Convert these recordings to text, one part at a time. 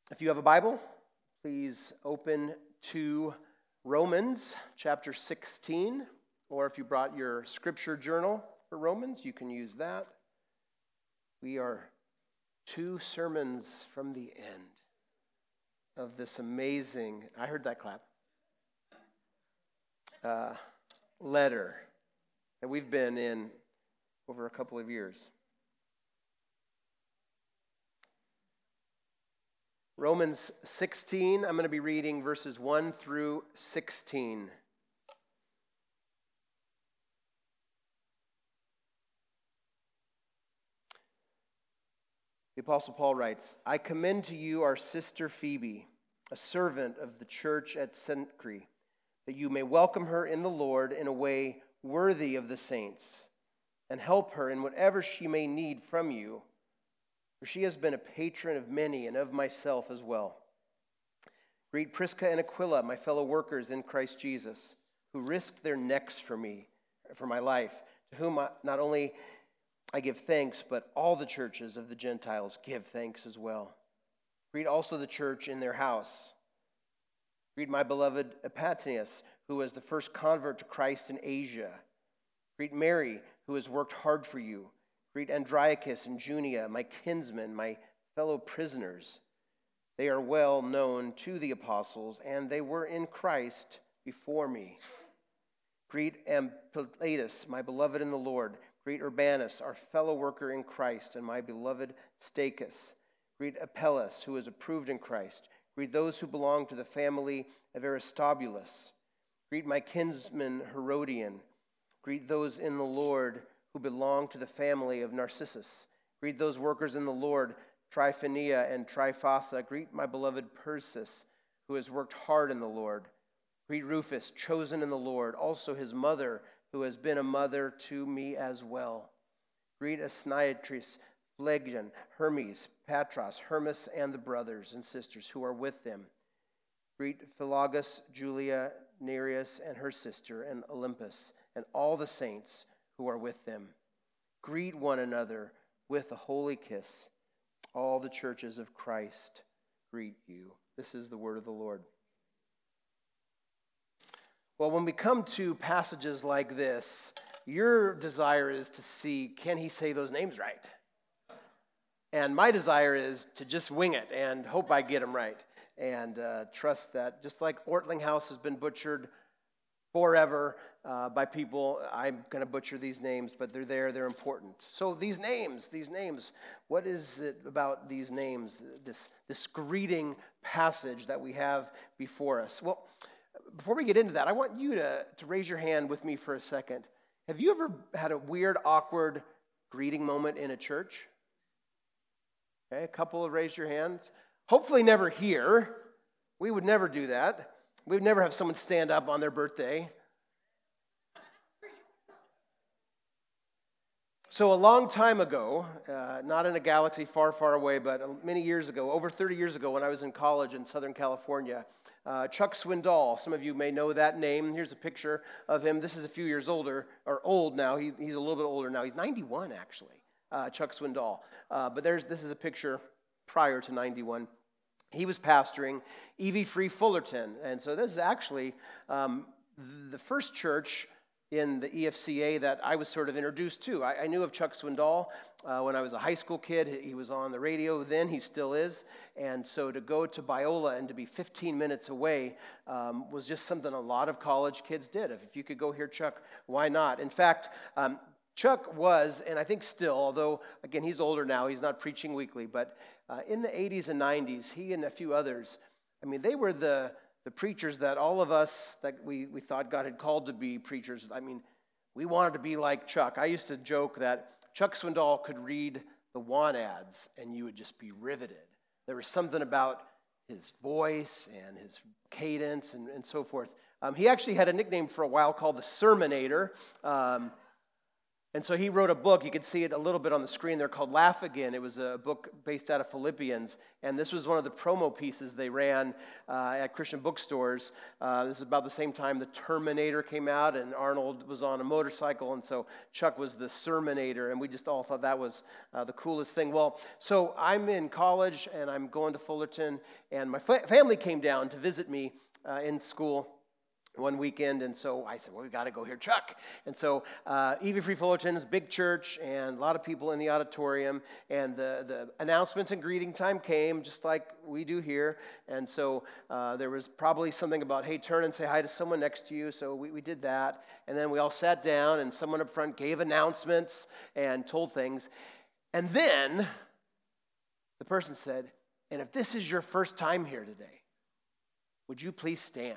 If you have a Bible, please open to Romans chapter 16, or if you brought your scripture journal for Romans, you can use that. We are 2 sermons from the end of this amazing, I heard that clap, letter that we've been in over a couple of years. Romans 16, I'm going to be reading verses 1 through 16. The Apostle Paul writes, I commend to you our sister Phoebe, a servant of the church at Cenchreae, that you may welcome her in the Lord in a way worthy of the saints, and help her in whatever she may need from you. For she has been a patron of many and of myself as well. Greet Prisca and Aquila, my fellow workers in Christ Jesus, who risked their necks for me, for my life, to whom not only I give thanks, but all the churches of the Gentiles give thanks as well. Greet also the church in their house. Greet my beloved Epaphras, who was the first convert to Christ in Asia. Greet Mary, who has worked hard for you. Greet Andronicus and Junia, my kinsmen, my fellow prisoners. They are well known to the apostles, and they were in Christ before me. Greet Ampliatus, my beloved in the Lord. Greet Urbanus, our fellow worker in Christ, and my beloved Stachys. Greet Apelles, who is approved in Christ. Greet those who belong to the family of Aristobulus. Greet my kinsman Herodian. Greet those in the Lord who belong to the family of Narcissus. Greet those workers in the Lord, Tryphenia and Tryphasa. Greet my beloved Persis, who has worked hard in the Lord. Greet Rufus, chosen in the Lord, also his mother, who has been a mother to me as well. Greet Asniatrius, Phlegon, Hermes, Patros, Hermas, and the brothers and sisters who are with them. Greet Philologus, Julia, Nereus, and her sister, and Olympus, and all the saints who are with them. Greet one another with a holy kiss. All the churches of Christ greet you. This is the word of the Lord. Well, when we come to passages like this, your desire is to see, can he say those names right? And my desire is to just wing it and hope I get them right. And trust that just like Ortling House has been butchered forever by people, I'm going to butcher these names, but they're there, they're important. So these names, what is it about these names, this greeting passage that we have before us? Well, before we get into that, I want you to raise your hand with me for a second. Have you ever had a weird, awkward greeting moment in a church? Okay, a couple have raised your hands. Hopefully never here. We would never do that. We would never have someone stand up on their birthday. So a long time ago, not in a galaxy far, far away, but many years ago, over 30 years ago when I was in college in Southern California, Chuck Swindoll, some of you may know that name. Here's a picture of him. This is a few years old now. He's a little bit older now. He's 91, actually, Chuck Swindoll. But this is a picture prior to 91. He was pastoring E.V. Free Fullerton. And so this is actually the first church in the EFCA that I was sort of introduced to. I knew of Chuck Swindoll when I was a high school kid. He was on the radio then, he still is. And so to go to Biola and to be 15 minutes away was just something a lot of college kids did. If you could go hear Chuck, why not? In fact, Chuck was, and I think still, although, again, he's older now, he's not preaching weekly, but in the 80s and 90s, he and a few others, I mean, they were the preachers that all of us that we thought God had called to be preachers, I mean, we wanted to be like Chuck. I used to joke that Chuck Swindoll could read the want ads and you would just be riveted. There was something about his voice and his cadence and so forth. He actually had a nickname for a while called the Sermonator. And so he wrote a book. You can see it a little bit on the screen there called Laugh Again. It was a book based out of Philippians. And this was one of the promo pieces they ran at Christian bookstores. This is about the same time the Terminator came out and Arnold was on a motorcycle. And so Chuck was the Sermonator. And we just all thought that was the coolest thing. Well, so I'm in college and I'm going to Fullerton. And my family came down to visit me in school one weekend, and so I said, well, we got to go hear Chuck. And so EV Free Fullerton is a big church and a lot of people in the auditorium, and the announcements and greeting time came just like we do here. And so there was probably something about, hey, turn and say hi to someone next to you. So we did that, and then we all sat down, and someone up front gave announcements and told things. And then the person said, and if this is your first time here today, would you please stand?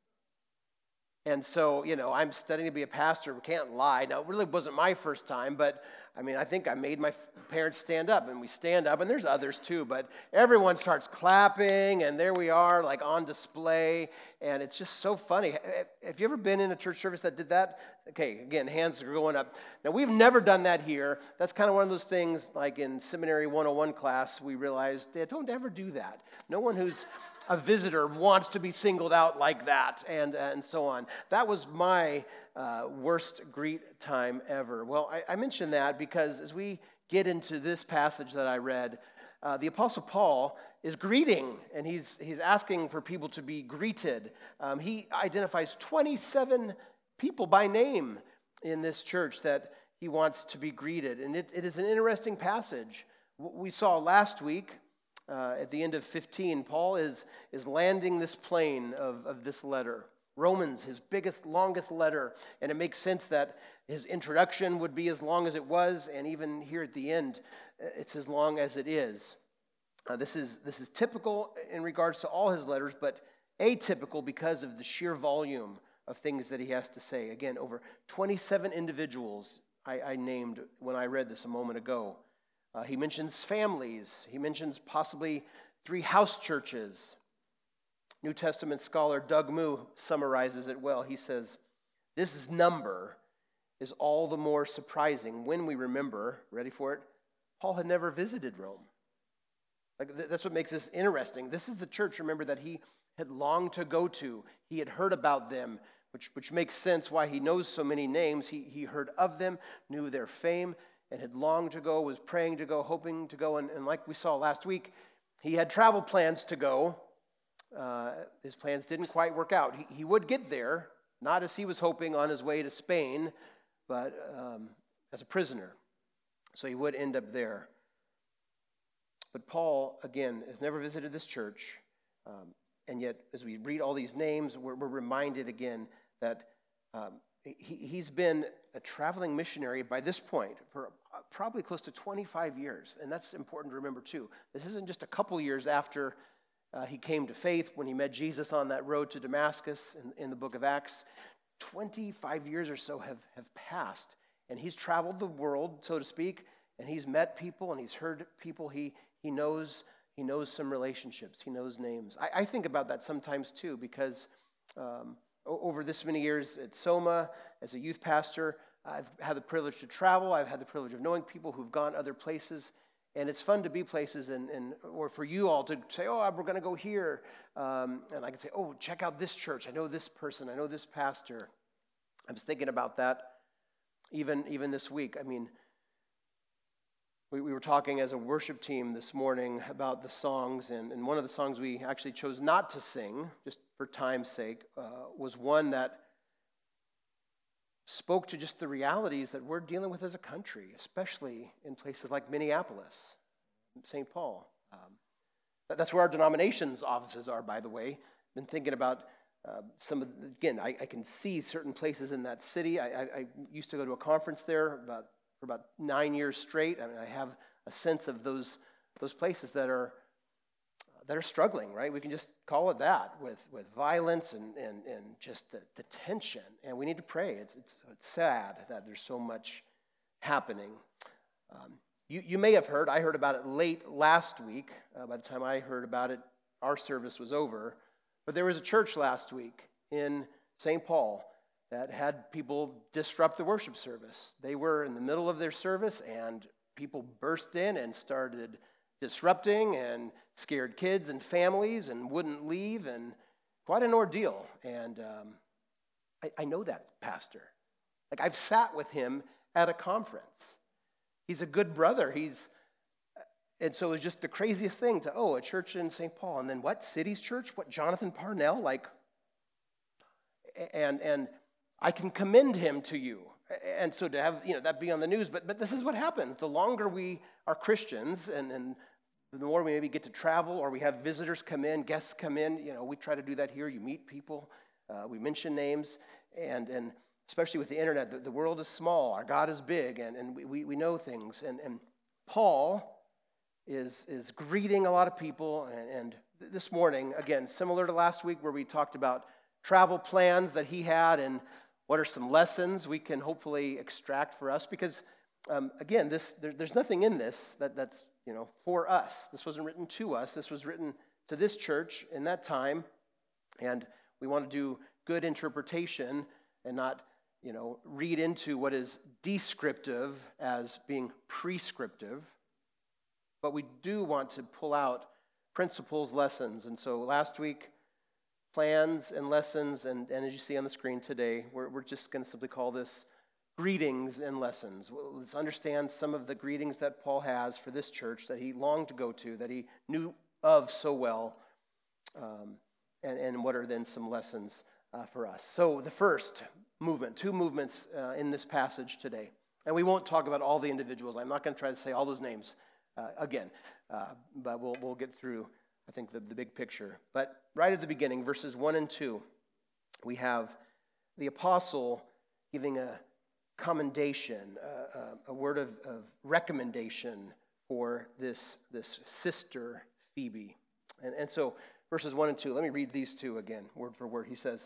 And so, I'm studying to be a pastor. We can't lie. Now, it really wasn't my first time, but, I think I made my parents stand up, and we stand up, and there's others too, but everyone starts clapping, and there we are, like on display, and it's just so funny. Have you ever been in a church service that did that? Okay, again, hands are going up. Now, we've never done that here. That's kind of one of those things, like in Seminary 101 class, we realized, don't ever do that. No one who's a visitor wants to be singled out like that, and so on. That was my worst greet time ever. Well, I mention that because as we get into this passage that I read, the Apostle Paul is greeting, and he's asking for people to be greeted. He identifies 27 people by name in this church that he wants to be greeted, and it is an interesting passage. We saw last week, at the end of 15, Paul is landing this plane of this letter. Romans, his biggest, longest letter, and it makes sense that his introduction would be as long as it was, and even here at the end, it's as long as it is. This is typical in regards to all his letters, but atypical because of the sheer volume of things that he has to say. Again, over 27 individuals I named when I read this a moment ago. He mentions families. He mentions possibly 3 house churches. New Testament scholar Doug Moo summarizes it well. He says, this number is all the more surprising when we remember, ready for it, Paul had never visited Rome. That's what makes this interesting. This is the church, remember, that he had longed to go to. He had heard about them, which makes sense why he knows so many names. He heard of them, knew their fame, and had longed to go, was praying to go, hoping to go. And like we saw last week, he had travel plans to go. His plans didn't quite work out. He would get there, not as he was hoping on his way to Spain, but as a prisoner. So he would end up there. But Paul, again, has never visited this church. And yet, as we read all these names, we're reminded again that he's been a traveling missionary by this point for probably close to 25 years. And that's important to remember, too. This isn't just a couple years after he came to faith when he met Jesus on that road to Damascus in the book of Acts. 25 years or so have passed. And he's traveled the world, so to speak, and he's met people and he's heard people. He knows some relationships. He knows names. I think about that sometimes, too, because over this many years at Soma, as a youth pastor, I've had the privilege to travel. I've had the privilege of knowing people who've gone other places. And it's fun to be places or for you all to say, oh, we're going to go here. And I can say, oh, check out this church. I know this person. I know this pastor. I was thinking about that even this week. I mean, we were talking as a worship team this morning about the songs. And one of the songs we actually chose not to sing, just for time's sake, was one that spoke to just the realities that we're dealing with as a country, especially in places like Minneapolis, St. Paul. That's where our denomination's offices are, by the way. Been thinking about again, I can see certain places in that city. I used to go to a conference there for about 9 years straight. I mean, I have a sense of those places that are struggling, right? We can just call it that, with violence and just the tension. And we need to pray. It's sad that there's so much happening. You may have heard, I heard about it late last week. By the time I heard about it, our service was over. But there was a church last week in St. Paul that had people disrupt the worship service. They were in the middle of their service, and people burst in and started disrupting and scared kids and families and wouldn't leave, and quite an ordeal. And I know that pastor. Like, I've sat with him at a conference. He's a good brother. And so it was just the craziest thing a church in St. Paul. And then what? City's Church? What, Jonathan Parnell? And I can commend him to you. And so to have, that be on the news. But this is what happens. The longer we are Christians and the more we maybe get to travel, or we have visitors come in, guests come in, we try to do that here. You meet people. We mention names. And especially with the internet, the world is small. Our God is big. And we know things. And Paul is greeting a lot of people, and this morning, again, similar to last week where we talked about travel plans that he had and what are some lessons we can hopefully extract for us, because again, there's nothing in this that's for us. This wasn't written to us. This was written to this church in that time, and we want to do good interpretation and not read into what is descriptive as being prescriptive. But we do want to pull out principles, lessons. And so last week, plans and lessons, and as you see on the screen today, we're just going to simply call this greetings and lessons. Let's understand some of the greetings that Paul has for this church that he longed to go to, that he knew of so well, and what are then some lessons for us. So the first movement, two movements in this passage today. And we won't talk about all the individuals. I'm not going to try to say all those names again, but we'll get through, I think, the big picture. But right at the beginning, verses 1 and 2, we have the apostle giving a commendation, a word of recommendation for this sister Phoebe. And so verses 1 and 2, let me read these two again, word for word. He says,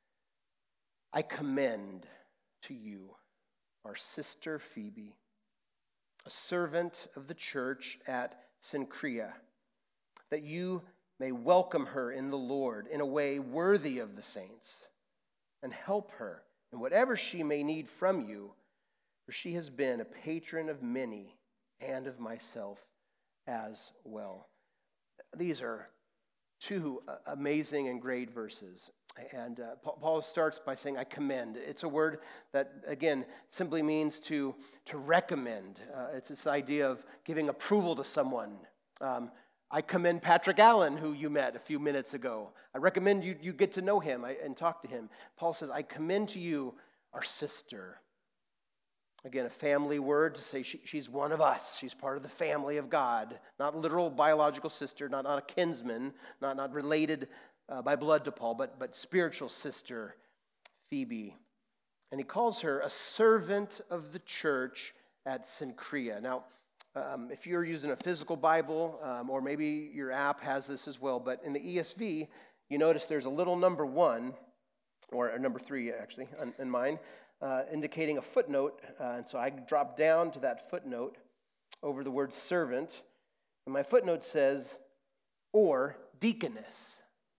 I commend to you our sister Phoebe, a servant of the church at Cenchrea, that you may welcome her in the Lord in a way worthy of the saints, and help her in whatever she may need from you, for she has been a patron of many and of myself as well. These are two amazing and great verses. And Paul starts by saying, I commend. It's a word that, again, simply means to recommend. It's this idea of giving approval to someone. I commend Patrick Allen, who you met a few minutes ago. I recommend you get to know him and talk to him. Paul says, I commend to you our sister. Again, a family word to say she's one of us. She's part of the family of God. Not literal biological sister, not a kinsman, not related by blood to Paul, but spiritual sister Phoebe. And he calls her a servant of the church at Cenchrea. Now, if you're using a physical Bible, or maybe your app has this as well, but in the ESV, you notice there's a little number 1, or number 3 actually, in mine, indicating a footnote. And so I dropped down to that footnote over the word servant, and my footnote says, or deaconess.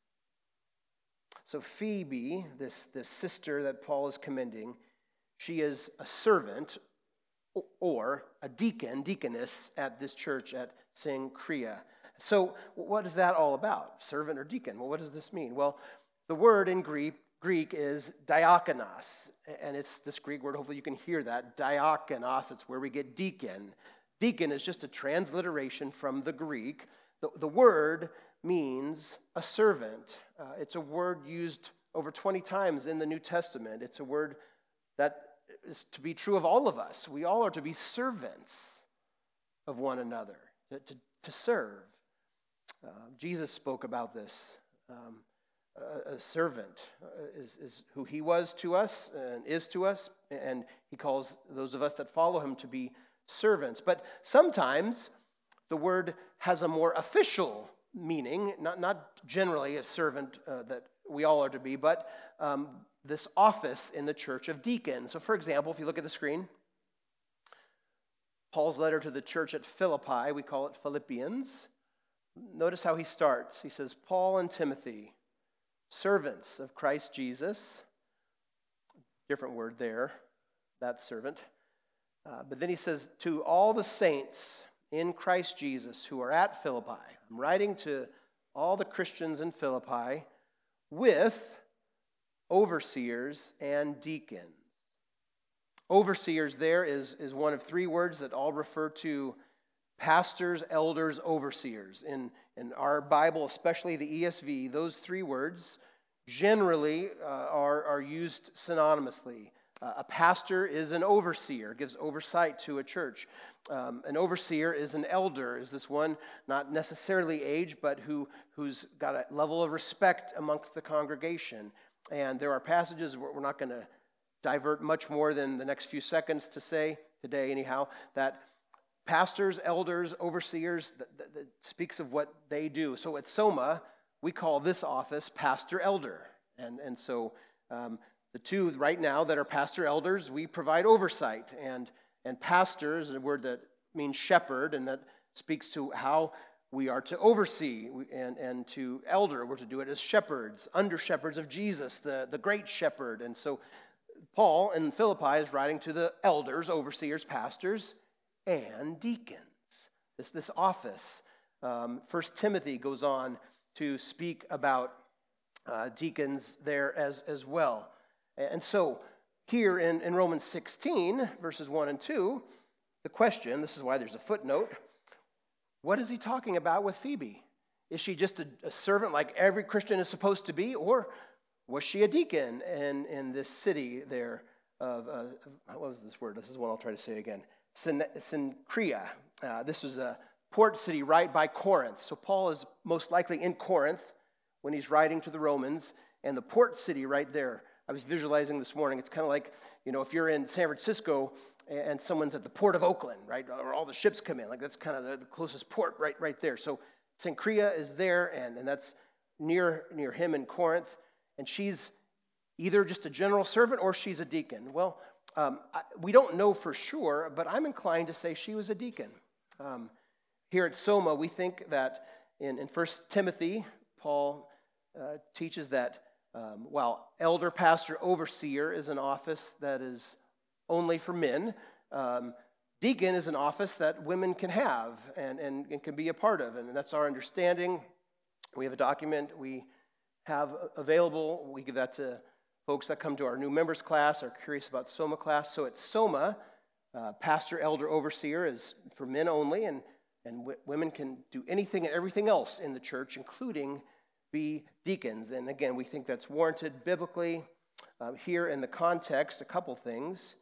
So Phoebe, this sister that Paul is commending, she is a servant or a deaconess at this church at Cenchrea. So what is that all about? Servant or deacon? Well, what does this mean? Well, the word in Greek is diakonos, and it's this Greek word, hopefully you can hear that, diakonos, it's where we get deacon. Deacon is just a transliteration from the Greek. The word means a servant. It's a word used over 20 times in the New Testament. It's a word that is to be true of all of us. We all are to be servants of one another, to serve. Jesus spoke about this. A servant is who he was to us and is to us, and he calls those of us that follow him to be servants. But sometimes the word has a more official meaning, not generally a servant that we all are to be, but this office in the church of deacon. So for example, if you look at the screen, Paul's letter to the church at Philippi, we call it Philippians. Notice how he starts. He says, Paul and Timothy, servants of Christ Jesus, different word there, that servant. But then he says, to all the saints in Christ Jesus who are at Philippi. I'm writing to all the Christians in Philippi with overseers and deacons. Overseers there is one of three words that all refer to pastors, elders, overseers. In our Bible, especially the ESV, those three words generally are used synonymously. A pastor is an overseer, gives oversight to a church. An overseer is an elder, is this one not necessarily age, but who's got a level of respect amongst the congregation. And there are passages where we're not going to divert much more than the next few seconds to say, today anyhow, that pastors, elders, overseers, that speaks of what they do. So at Soma, we call this office pastor elder. And so the two right now that are pastor elders, we provide oversight. And pastor is a word that means shepherd, and that speaks to how we are to oversee. And to elder, we're to do it as shepherds, under shepherds of Jesus, the great shepherd. And so Paul in Philippi is writing to the elders, overseers, pastors, and deacons. This office. 1 Timothy goes on to speak about deacons there as well. And so here in Romans 16, verses 1 and 2, the question, this is why there's a footnote, what is he talking about with Phoebe? Is she just a servant like every Christian is supposed to be, or was she a deacon in this city there of, what was this word? This is one I'll try to say again. Cenchrea. This was a port city right by Corinth. So Paul is most likely in Corinth when he's writing to the Romans, and the port city right there. I was visualizing this morning. It's kind of like, if you're in San Francisco and someone's at the port of Oakland, right, or all the ships come in, like that's kind of the closest port right there. So Cenchrea is there, and that's near him in Corinth, and she's either just a general servant or she's a deacon. Well, we don't know for sure, but I'm inclined to say she was a deacon. Here at Soma, we think that in 1 Timothy, Paul teaches that while elder, pastor, overseer is an office that is only for men, deacon is an office that women can have and can be a part of, and that's our understanding. We have a document we have available. We give that to folks that come to our new members class, are curious about Soma class. So at Soma, pastor, elder, overseer is for men only, and women can do anything and everything else in the church, including be deacons. And again, we think that's warranted biblically. Here in the context, a couple things.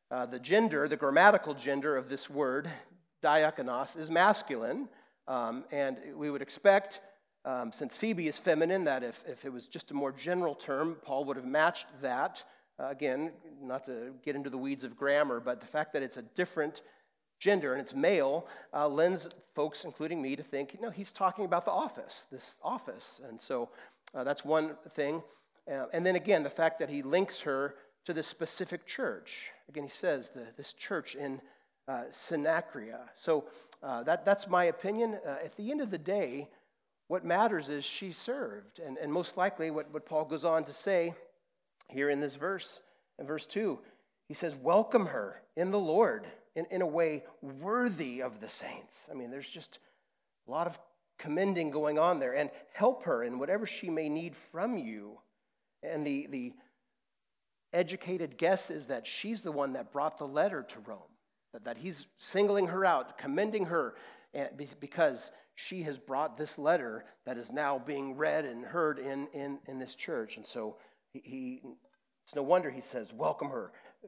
The grammatical gender of this word, diakonos, is masculine. And we would expect, since Phoebe is feminine, that if it was just a more general term, Paul would have matched that. Again, not to get into the weeds of grammar, but the fact that it's a different gender and it's male lends folks, including me, to think, he's talking about this office. And so that's one thing. And then again, the fact that he links her to this specific church. Again, he says this church in Cenchrea. So that's my opinion. At the end of the day, what matters is she served. And most likely what Paul goes on to say here in this verse, in verse 2, he says, welcome her in the Lord in a way worthy of the saints. I mean, there's just a lot of commending going on there. And help her in whatever she may need from you. And the educated guess is that she's the one that brought the letter to Rome. That he's singling her out, commending her, because she has brought this letter that is now being read and heard in this church. And so it's no wonder he says, welcome her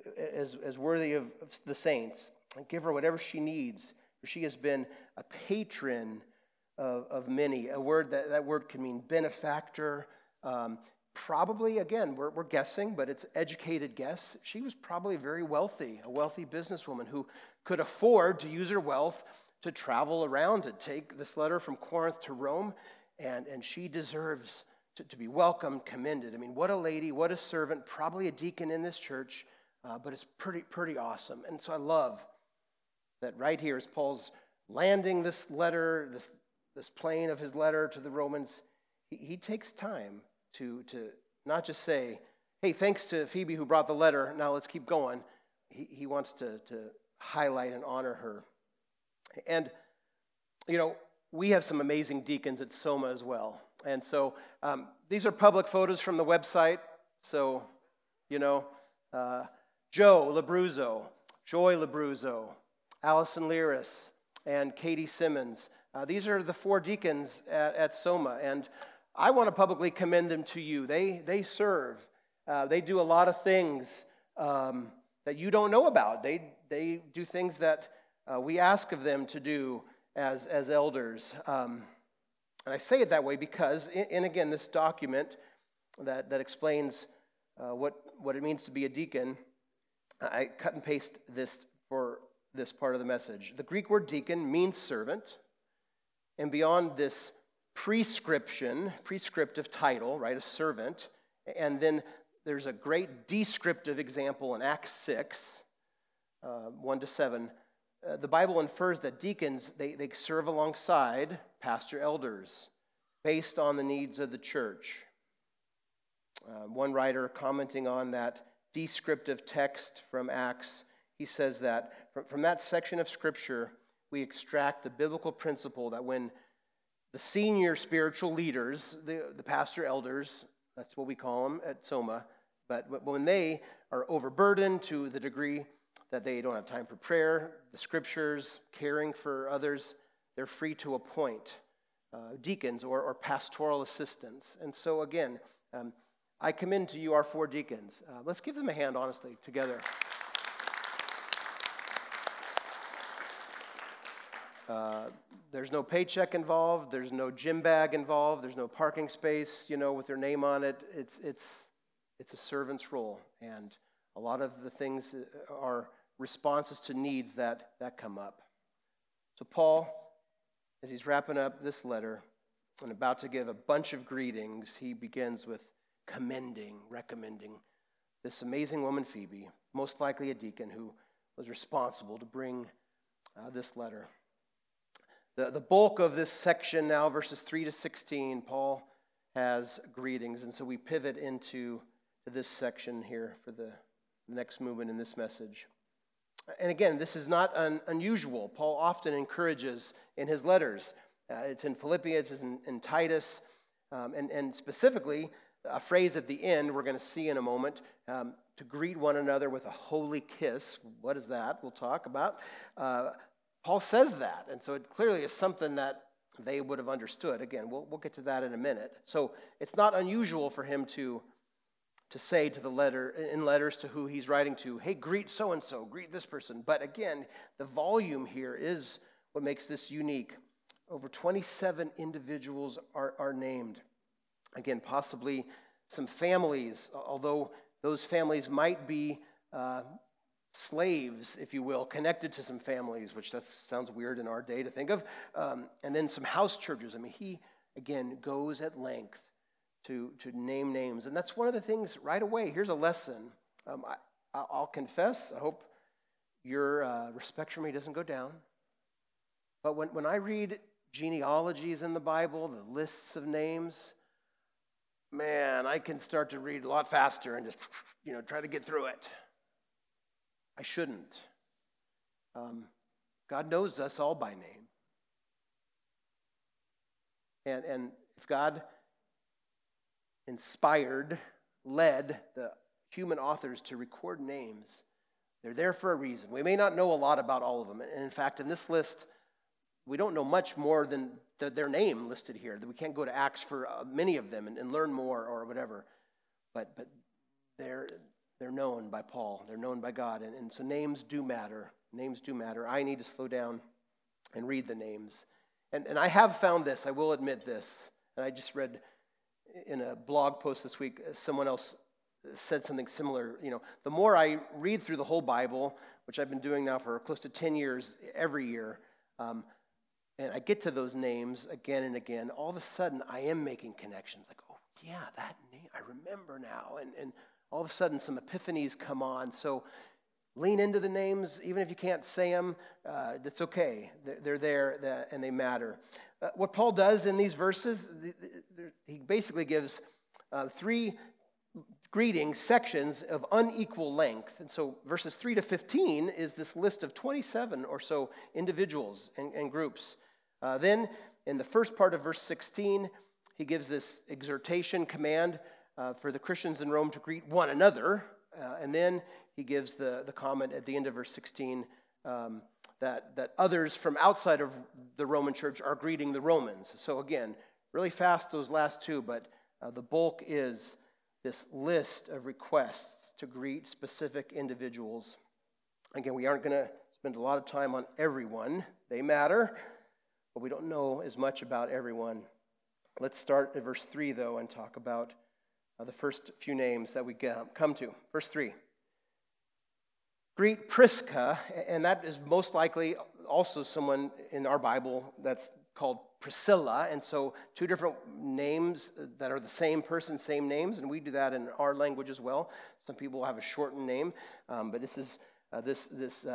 as worthy of the saints, and give her whatever she needs, for she has been a patron of many. A word that word can mean benefactor. Probably, again, we're guessing, but it's educated guess. She was probably very wealthy, a wealthy businesswoman who could afford to use her wealth to travel around, to take this letter from Corinth to Rome, and she deserves to be welcomed, commended. I mean, what a lady, what a servant, probably a deacon in this church, but it's pretty awesome. And so I love that right here as Paul's landing this letter, this plane of his letter to the Romans, he takes time to not just say, Hey, thanks to Phoebe who brought the letter. Now let's keep going. He wants to highlight and honor her. And, we have some amazing deacons at Soma as well. And so these are public photos from the website. So, Joe Labruzzo, Joy Labruzzo, Allison Liris, and Katie Simmons. These are the 4 deacons at Soma, and I want to publicly commend them to you. They serve. They do a lot of things that you don't know about. They do things that we ask of them to do as elders. And I say it that way because, again, this document that explains what it means to be a deacon, I cut and paste this for this part of the message. The Greek word deacon means servant, and beyond this prescriptive title, right, a servant, and then there's a great descriptive example in Acts 6, 1-7. The Bible infers that deacons, they serve alongside pastor elders based on the needs of the church. One writer commenting on that descriptive text from Acts, he says that from that section of Scripture, we extract the biblical principle that when the senior spiritual leaders, the pastor elders, that's what we call them at Soma, but when they are overburdened to the degree that they don't have time for prayer, the Scriptures, caring for others, they're free to appoint deacons or pastoral assistants. And so again, I commend to you our 4 deacons. Let's give them a hand, honestly, together. There's no paycheck involved. There's no gym bag involved. There's no parking space, with their name on it. It's a servant's role, and a lot of the things are responses to needs that come up. So Paul, as he's wrapping up this letter and about to give a bunch of greetings, he begins with recommending this amazing woman, Phoebe, most likely a deacon who was responsible to bring this letter. The bulk of this section now, verses 3-16, Paul has greetings, and so we pivot into this section here for the next movement in this message. And again, this is not unusual. Paul often encourages in his letters. It's in Philippians, it's in Titus, and specifically a phrase at the end we're going to see in a moment, to greet one another with a holy kiss. What is that? We'll talk about. Paul says that, and so it clearly is something that they would have understood. Again, we'll get to that in a minute. So it's not unusual for him to say to the letters to who he's writing to, hey, greet so-and-so, greet this person. But again, the volume here is what makes this unique. Over 27 individuals are named. Again, possibly some families, although those families might be slaves, if you will, connected to some families, which that sounds weird in our day to think of. And then some house churches. He, again, goes at length to name names. And that's one of the things right away. Here's a lesson. I'll confess, I hope your respect for me doesn't go down. But when I read genealogies in the Bible, the lists of names, man, I can start to read a lot faster and just, try to get through it. I shouldn't. God knows us all by name. And if God led the human authors to record names, they're there for a reason. We may not know a lot about all of them. And in fact, in this list, we don't know much more than their name listed here. We can't go to Acts for many of them and learn more or whatever. But they're known by Paul. They're known by God. And so names do matter. Names do matter. I need to slow down and read the names. And I have found this. I will admit this. And I just read in a blog post this week, someone else said something similar. The more I read through the whole Bible, which I've been doing now for close to 10 years every year, and I get to those names again and again, all of a sudden I am making connections. Like, oh, yeah, that name, I remember now. And all of a sudden some epiphanies come on. So lean into the names, even if you can't say them, that's okay. They're there and they matter. What Paul does in these verses, he basically gives 3 greeting sections of unequal length. And so verses 3 to 15 is this list of 27 or so individuals and groups. Then in the first part of verse 16, he gives this exhortation, command for the Christians in Rome to greet one another. And then he gives the comment at the end of verse 16 that others from outside of the Roman church are greeting the Romans. So again, really fast those last two, but the bulk is this list of requests to greet specific individuals. Again, we aren't going to spend a lot of time on everyone. They matter, but we don't know as much about everyone. Let's start at verse 3, though, and talk about the first few names that we come to. Verse 3. Greet Prisca, and that is most likely also someone in our Bible that's called Priscilla, and so two different names that are the same person, same names, and we do that in our language as well. Some people have a shortened name, but this is this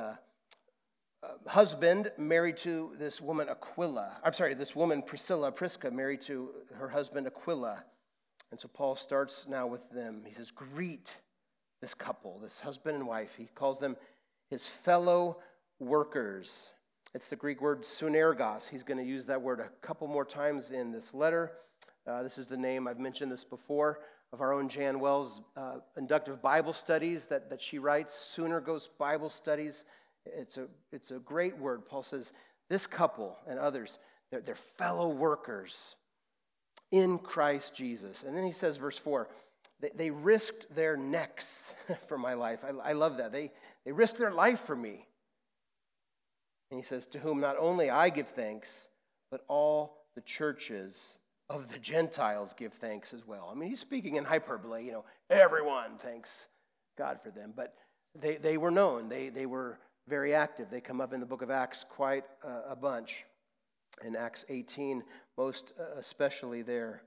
husband married to this woman Aquila. This woman Prisca, married to her husband Aquila. And so Paul starts now with them. He says, greet this couple, this husband and wife. He calls them his fellow workers. It's the Greek word sunergos. He's going to use that word a couple more times in this letter. This is the name, I've mentioned this before, of our own Jan Wells' inductive Bible studies that she writes, Sunergos Bible Studies. It's a great word. Paul says, this couple and others, they're fellow workers in Christ Jesus. And then he says, verse 4, they risked their necks for my life. I love that. They risked their life for me. And he says, to whom not only I give thanks, but all the churches of the Gentiles give thanks as well. I mean, he's speaking in hyperbole. Everyone thanks God for them. But they were known. They were very active. They come up in the book of Acts quite a bunch. In Acts 18, most especially there.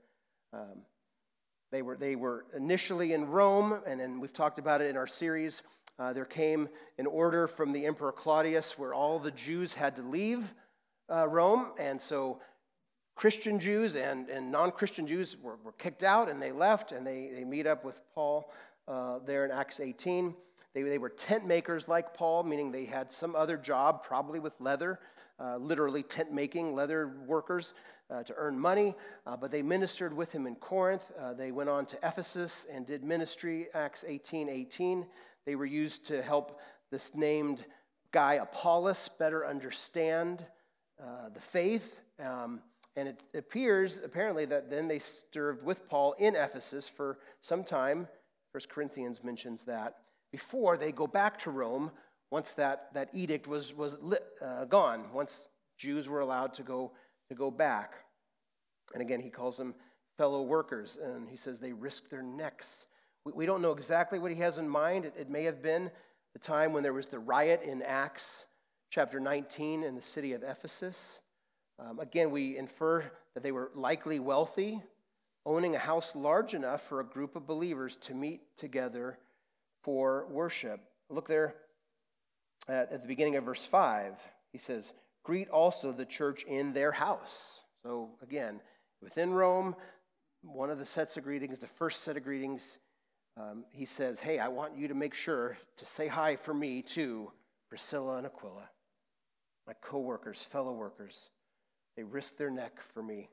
They were initially in Rome, and then we've talked about it in our series. There came an order from the Emperor Claudius where all the Jews had to leave Rome, and so Christian Jews and non-Christian Jews were kicked out, and they left, and they meet up with Paul there in Acts 18. They were tent makers like Paul, meaning they had some other job, probably with leather, literally tent making, leather workers, to earn money, but they ministered with him in Corinth. They went on to Ephesus and did ministry, Acts 18:18. They were used to help this named guy Apollos better understand the faith. And it appears, apparently, that then they served with Paul in Ephesus for some time. 1 Corinthians mentions that, before they go back to Rome once that edict was gone, once Jews were allowed to go back. And again, he calls them fellow workers, and he says they risked their necks. We don't know exactly what he has in mind. It may have been the time when there was the riot in Acts chapter 19 in the city of Ephesus. Again, we infer that they were likely wealthy, owning a house large enough for a group of believers to meet together for worship. Look there at the beginning of verse 5. He says, greet also the church in their house. So again, within Rome, one of the sets of greetings, the first set of greetings, he says, hey, I want you to make sure to say hi for me to Priscilla and Aquila, my co-workers, fellow workers. They risked their neck for me.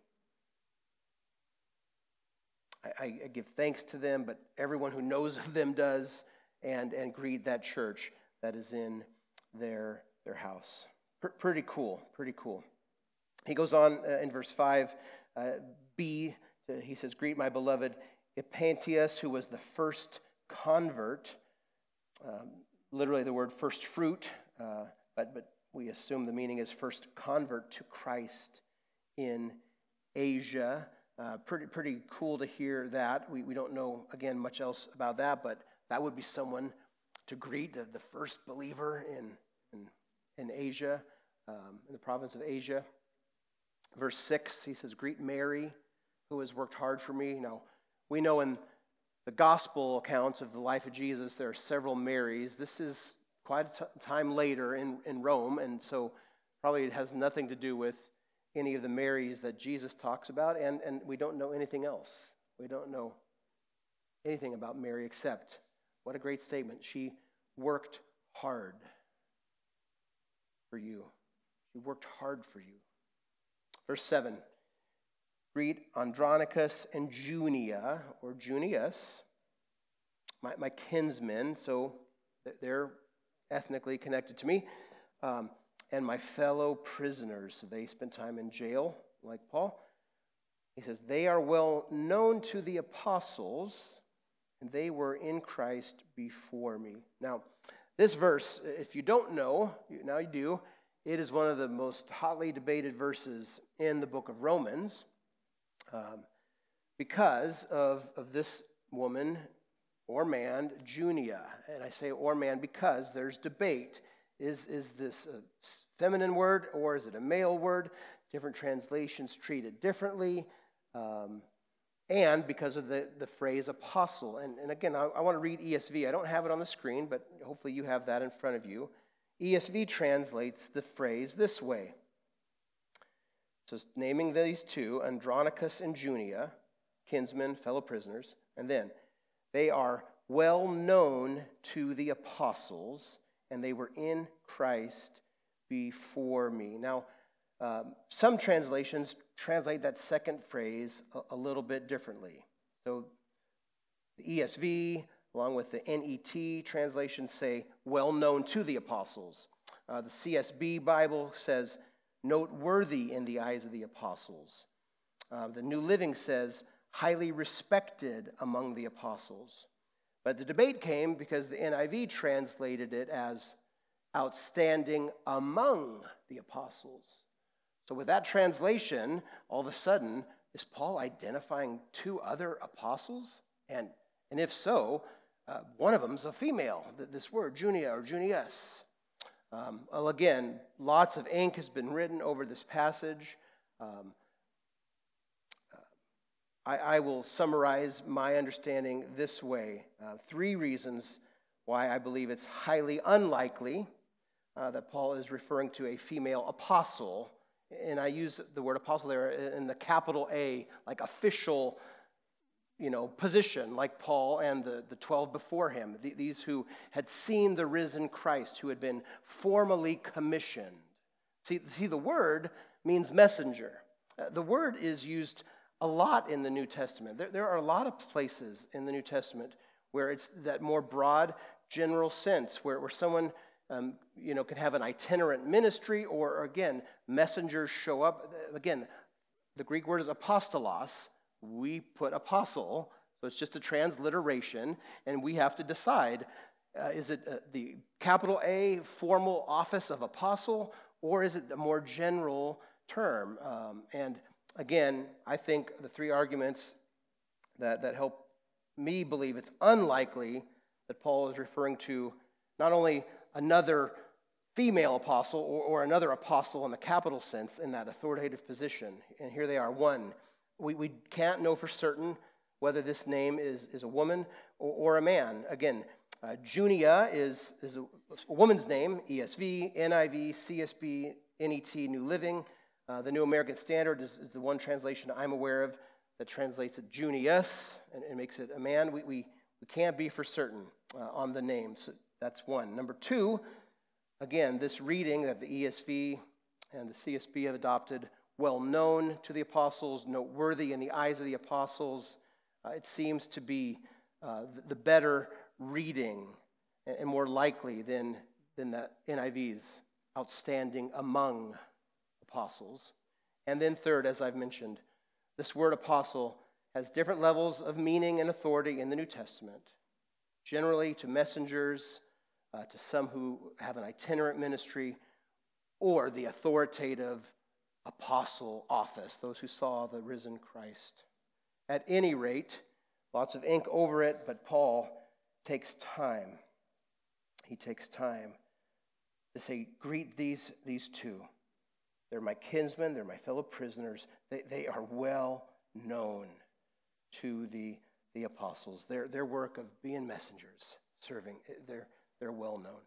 I give thanks to them, but everyone who knows of them does, and greet that church that is in their house. Pretty cool. He goes on in verse 5, he says, greet my beloved Epantius, who was the first convert, literally the word first fruit, but we assume the meaning is first convert to Christ in Asia. Pretty cool to hear that. We don't know, again, much else about that, but that would be someone to greet, the first believer in Asia, in the province of Asia. Verse 6, he says, greet Mary, who has worked hard for me. Now, we know in the gospel accounts of the life of Jesus, there are several Marys. This is quite a time later in Rome, and so probably it has nothing to do with any of the Marys that Jesus talks about, and we don't know anything else. We don't know anything about Mary except, what a great statement, she worked hard for you. She worked hard for you. Verse 7, greet Andronicus and Junia, or Junius, my kinsmen, so they're ethnically connected to me, and my fellow prisoners. So they spent time in jail, like Paul. He says, they are well known to the apostles, and they were in Christ before me. Now, this verse, if you don't know, now you do, it is one of the most hotly debated verses in the book of Romans because of this woman or man, Junia. And I say or man because there's debate. Is this a feminine word or is it a male word? Different translations treat it differently. And because of the phrase apostle. And again, I want to read ESV. I don't have it on the screen, but hopefully you have that in front of you. ESV translates the phrase this way. So naming these two, Andronicus and Junia, kinsmen, fellow prisoners, and then they are well known to the apostles, and they were in Christ before me. Now, some translations translate that second phrase a little bit differently. So the ESV, along with the NET translations, say well known to the apostles. The CSB Bible says noteworthy in the eyes of the apostles. The New Living says highly respected among the apostles. But the debate came because the NIV translated it as outstanding among the apostles. So with that translation, all of a sudden, is Paul identifying two other apostles? And if so, one of them's a female, this word, Junia or Junius. Well, again, lots of ink has been written over this passage. I will summarize my understanding this way. 3 reasons why I believe it's highly unlikely that Paul is referring to a female apostle. And I use the word apostle there in the capital A, like official, position, like Paul and the 12 before him, these who had seen the risen Christ, who had been formally commissioned. See, the word means messenger. The word is used a lot in the New Testament. There are a lot of places in the New Testament where it's that more broad, general sense, where someone can have an itinerant ministry, or again, messengers show up. Again, the Greek word is apostolos. We put apostle, so it's just a transliteration, and we have to decide, is it the capital A formal office of apostle, or is it the more general term? And again, I think the 3 arguments that help me believe it's unlikely that Paul is referring to not only another female apostle or another apostle in the capital sense in that authoritative position. And here they are. 1, we can't know for certain whether this name is a woman or a man. Again, Junia is a woman's name, ESV, NIV, CSB, NET, New Living. The New American Standard is the one translation I'm aware of that translates it Junius and makes it a man. We can't be for certain on the name. So that's 1. Number 2, again, this reading that the ESV and the CSB have adopted, well known to the apostles, noteworthy in the eyes of the apostles, it seems to be the better reading and more likely than that NIV's outstanding among apostles. And then 3rd, as I've mentioned, this word apostle has different levels of meaning and authority in the New Testament. Generally to messengers, to some who have an itinerant ministry, or the authoritative apostle office, those who saw the risen Christ. At any rate, lots of ink over it, but Paul takes time. He takes time to say, greet these 2. They're my kinsmen, they're my fellow prisoners. They are well known to the apostles. Their work of being messengers, serving, they're well known.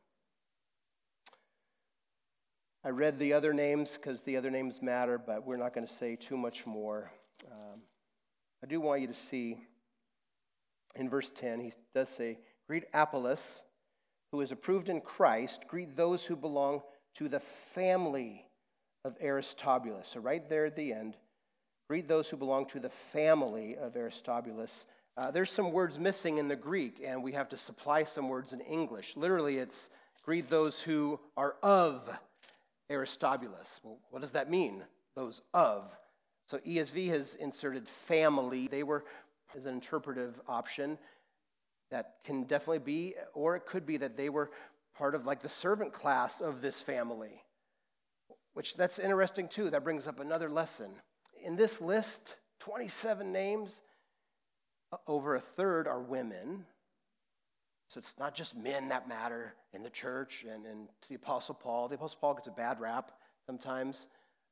I read the other names because the other names matter, but we're not going to say too much more. I do want you to see in verse 10, he does say, greet Apollos, who is approved in Christ. Greet those who belong to the family of Aristobulus. So right there at the end, greet those who belong to the family of Aristobulus. There's some words missing in the Greek, and we have to supply some words in English. Literally, it's greet those who are of Aristobulus. Well, what does that mean, those of? So ESV has inserted family. They were as an interpretive option. That can definitely be, or it could be that they were part of like the servant class of this family, which that's interesting too. That brings up another lesson. In this list, 27 names, over a third are women. So it's not just men that matter in the church and to the Apostle Paul. The Apostle Paul gets a bad rap sometimes.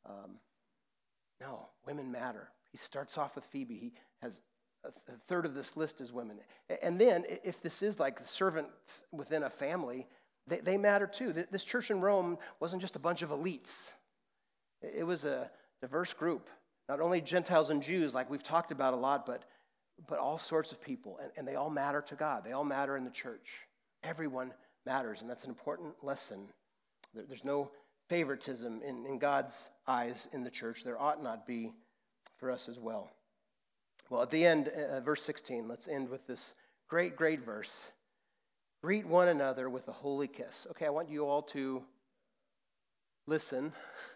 No, women matter. He starts off with Phoebe. He has a third of this list is women. And then if this is like servants within a family, they matter too. This church in Rome wasn't just a bunch of elites. It was a diverse group. Not only Gentiles and Jews, like we've talked about a lot, but all sorts of people. And they all matter to God. They all matter in the church. Everyone matters, and that's an important lesson. There's no favoritism in God's eyes in the church. There ought not be for us as well. Well, at the end, verse 16, let's end with this great, great verse. Greet one another with a holy kiss. Okay, I want you all to listen.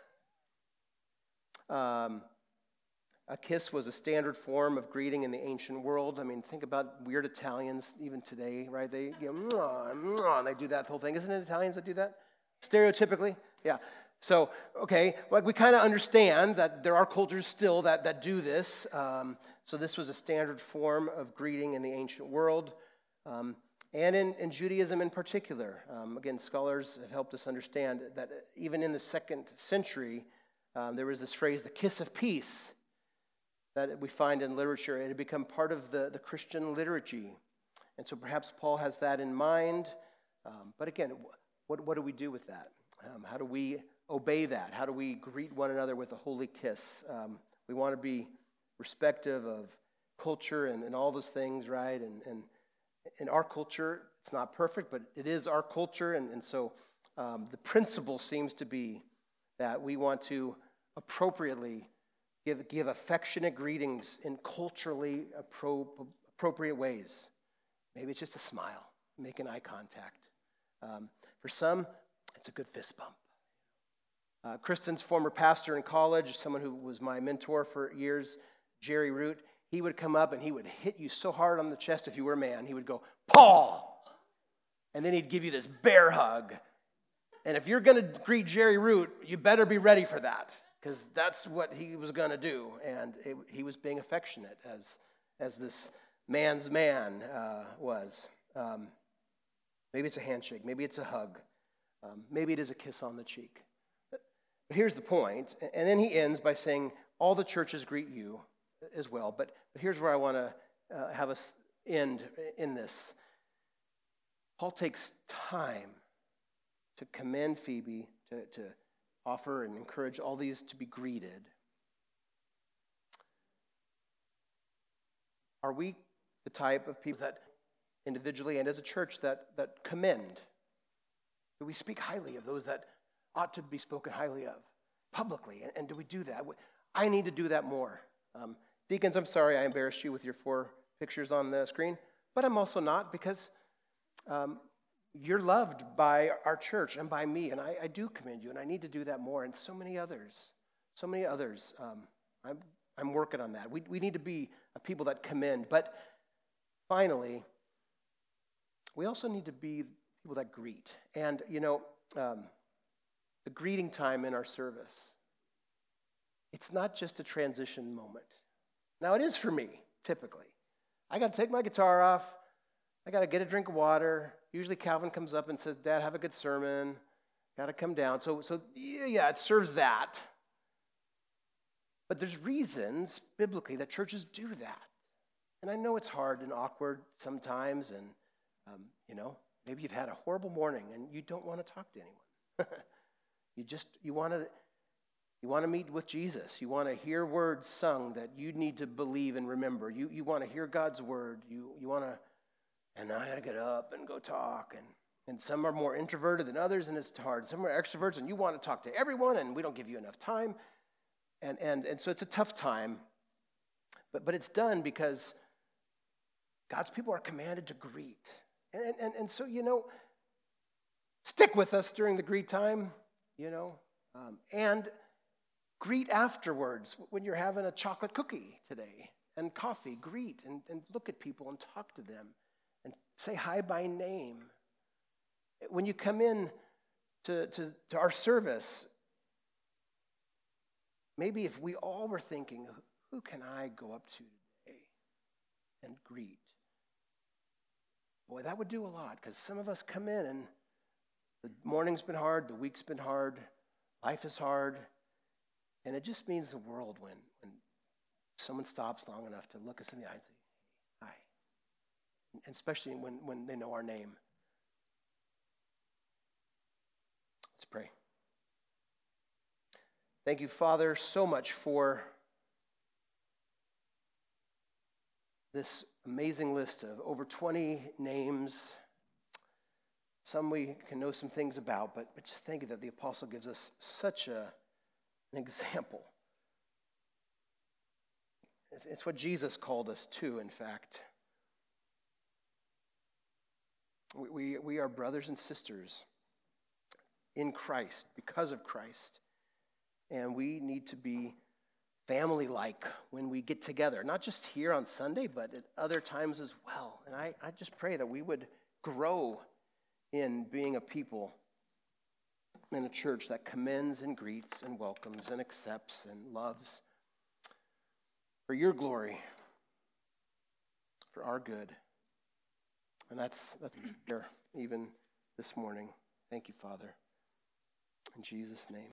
A kiss was a standard form of greeting in the ancient world. I mean, think about weird Italians even today, right? They mwah, mwah, and they do that whole thing. Isn't it Italians that do that? Stereotypically? Yeah. So, okay, like we kind of understand that there are cultures still that do this. So this was a standard form of greeting in the ancient world, and in Judaism in particular. Again, scholars have helped us understand that even in the 2nd century, there was this phrase, the kiss of peace, that we find in literature. It had become part of the Christian liturgy. And so perhaps Paul has that in mind. But again, what do we do with that? How do we obey that? How do we greet one another with a holy kiss? We want to be respective of culture and all those things, right? And in our culture, it's not perfect, but it is our culture. And so the principle seems to be that we want to appropriately give affectionate greetings in culturally appropriate ways. Maybe it's just a smile, making eye contact. For some, it's a good fist bump. Kristen's former pastor in college, someone who was my mentor for years, Jerry Root, he would come up and he would hit you so hard on the chest if you were a man. He would go, Paul! And then he'd give you this bear hug. And if you're going to greet Jerry Root, you better be ready for that, because that's what he was going to do. And he was being affectionate as this man's man was. Maybe it's a handshake. Maybe it's a hug. Maybe it is a kiss on the cheek. But here's the point. And then he ends by saying, all the churches greet you as well. But here's where I want to have us end in this. Paul takes time to commend Phoebe, to offer and encourage all these to be greeted. Are we the type of people that individually and as a church that commend? Do we speak highly of those that ought to be spoken highly of publicly? And do we do that? I need to do that more. Deacons, I'm sorry I embarrassed you with your 4 pictures on the screen, but I'm also not, because you're loved by our church and by me, and I do commend you, and I need to do that more, and so many others. I'm working on that. We need to be a people that commend, but finally, we also need to be people that greet. And, the greeting time in our service, it's not just a transition moment. Now, it is for me, typically. I got to take my guitar off. I got to get a drink of water. Usually Calvin comes up and says, Dad, have a good sermon. Got to come down. So yeah, it serves that. But there's reasons, biblically, that churches do that. And I know it's hard and awkward sometimes, and, maybe you've had a horrible morning and you don't want to talk to anyone. You You want to meet with Jesus. You want to hear words sung that you need to believe and remember. You want to hear God's word. You want to, and I got to get up and go talk. And some are more introverted than others, and it's hard. Some are extroverts, and you want to talk to everyone, and we don't give you enough time. And so it's a tough time. But it's done because God's people are commanded to greet. And so, stick with us during the greet time, and greet afterwards when you're having a chocolate cookie today and coffee. Greet and look at people and talk to them and say hi by name. When you come in to our service, maybe if we all were thinking, who can I go up to today and greet? Boy, that would do a lot, because some of us come in and the morning's been hard, the week's been hard, life is hard, and it just means the world when someone stops long enough to look us in the eye and say, hi, and especially when they know our name. Let's pray. Thank you, Father, so much for this amazing list of over 20 names. Some we can know some things about, but just thank you that the apostle gives us such an example. It's what Jesus called us to, in fact. We are brothers and sisters in Christ, because of Christ. And we need to be family-like when we get together, not just here on Sunday, but at other times as well. And I just pray that we would grow in being a people in a church that commends and greets and welcomes and accepts and loves for your glory, for our good. And that's here even this morning. Thank you, Father. In Jesus' name.